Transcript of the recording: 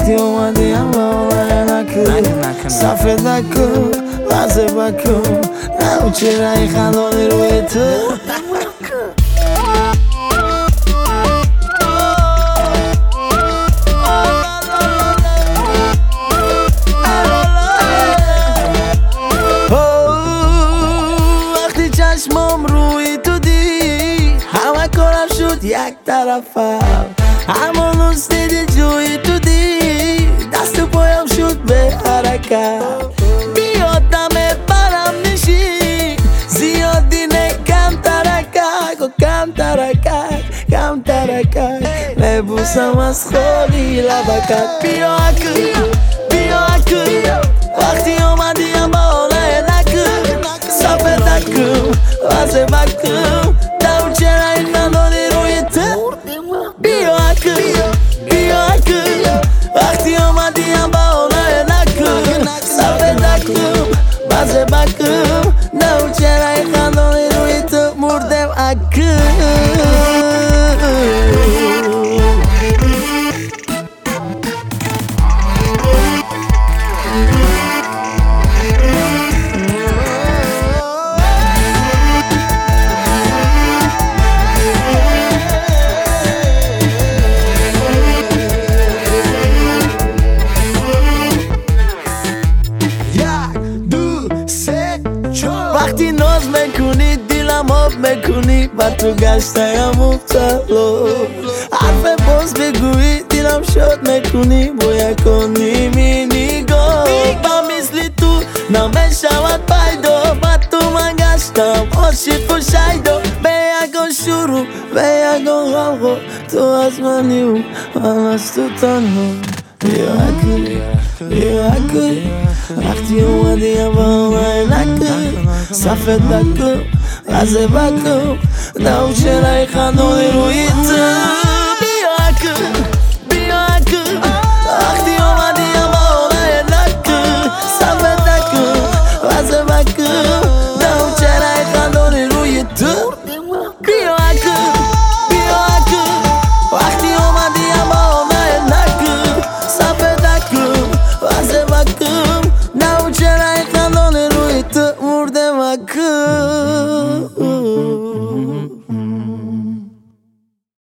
وقتی اومدی اما نکن صفت نکن غضب نکن نمون چرا این خندانی روی تو وقتی چشمم روی تو دی همه کارم شد یک طرفم همون روز دیدی جوی تو دی دست و پایم شد به حرکت بیاد دمه برم نشین زیادی نه کم ترکک نبوسم از خالی لبکت بیا اکل وقتی اومدی هم باله نکن صفت نکن غضب نکن نمون چرا این خندانی روی تو بیا اکل وقتی اومدی هم باله نکن صفت نکن غضب نکن نمون چرا این خندانی روی تو مردم اکل وقتی ناز میکنی دلم آب میکنی با تو گشتم مبتلا حرف باز بگویی دلم شاد میکنی باید کنی می نگاه با مثل تو نمیشود پیدا با تو من گشتم عاشق و شیدا به یکان شروع به یکان غمخور تو از منی و من از تو تنها بیا اکل وقتی اومدی هم باله نکن صفت نکن غضب نکن نمون چرا این خندانی روی تو